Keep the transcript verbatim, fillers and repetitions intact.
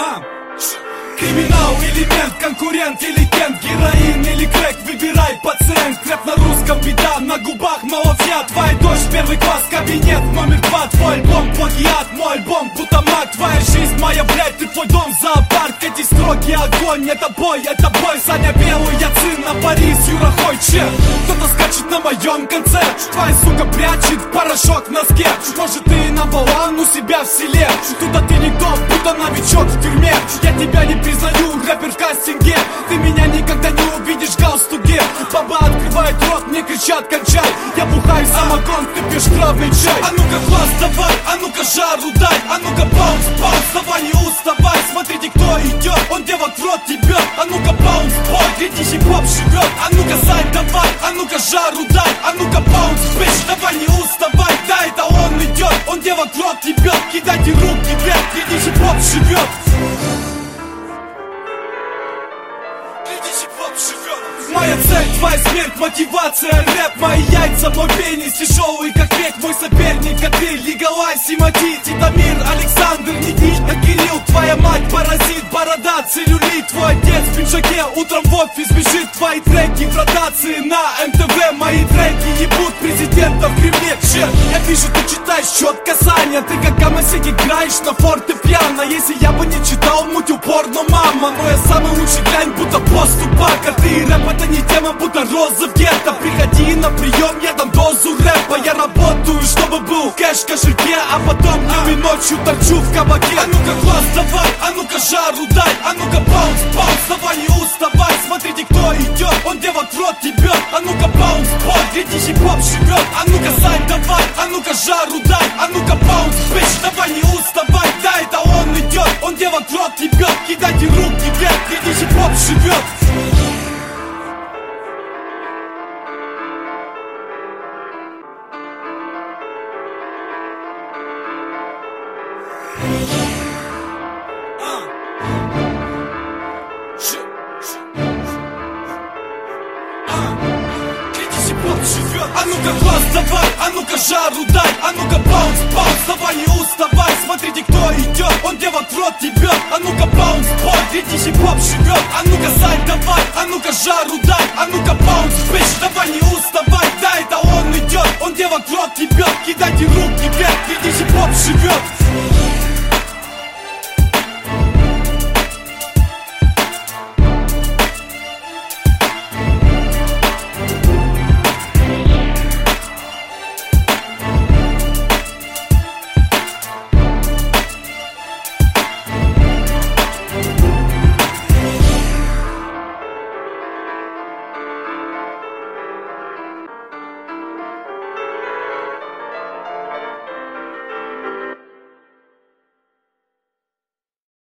А. Криминал, элемент, конкурент или кент, героин или крэк, выбирай пациент. Рэп на русском, беда, на губах малофья. Твоя дочь, первый класс, кабинет номер два. Твой альбом плагиат, мой альбом будто маг. Твоя жизнь моя, блядь, ты твой дом, зоопарк. Эти строки огонь, это бой, это бой. Саня Белый, я цин на Парис, Юра Хой, че. Кто-то скачет на моем конце, твоя сука прячет порошок в носке. Может ты на балан у себя в селе, туда ты никто, будто новичок в тюрьме. Я тебя не признаю, рэпер в кастинге. Ты меня никогда не увидишь в галстуке. Баба открывает рот, мне кричат кончай. Я бухаю самогон, ты пьешь травный чай. А ну-ка глаз давай, а ну-ка жару дай. А ну-ка баунс, баунс, давай не уставай. Смотрите, кто идет, он девок в рот тебе. А ну-ка баунс, бой, гляди, хип-хоп живет. А ну-ка зай давай, а ну-ка жару дай. А ну-ка баунс, бич, давай не уставай. Да, это он идет, он девок в рот ебет. Кидайте руки вверх, гляди, хип-хоп живет. Моя цель, твоя смерть, мотивация, рэп. Мои яйца, мой пенис, тяжелый как медь. Мой соперник, Катриль, Лигалайс и Мати. Титамир, Александр, Никита, Кирилл. Твоя мать, паразит, борода, целлюлит. Твой отец в пиджаке, утром в офис бежит. Твои треки в ротации на эм тэ вэ. Мои треки ебут президента в Кремле. Че, я вижу, ты читаешь счет касания. Ты как Камасек играешь на фортепиано. Если я бы не читал, муть упорно, мама. Но я самый лучший, глянь, будто поступака. Ты рэп, это не тема, будто розы в гетто. Приходи на прием, я дам дозу рэпа. Я работаю, чтобы был кэш в кошельке, а потом днем и ночью торчу в кабаке. А ну-ка глаз давай, а ну-ка жару дай. А ну-ка баунс, баунс, давай не уставай. Смотрите, кто идет, он девок в рот ебет. А ну-ка баунс, бой, гляди, хип-хоп живет. А ну-ка зай давай, а ну-ка жару дай. А ну-ка баунс, бич, давай не уставай. Да, это он идет, он девок в рот ебет. Кидайте руки вверх, гляди, хип-хоп живет. А ну-ка глаз давай, а ну-ка жару дай. А ну-ка баунс, баунс, давай не уставай. Смотрите, кто идет, он девок в рот ебет. А ну-ка баунс, бой, гляди, хип-хоп живет. А ну-ка зай давай, а ну-ка жару дай. А ну-ка баунс, бич, давай не уставай.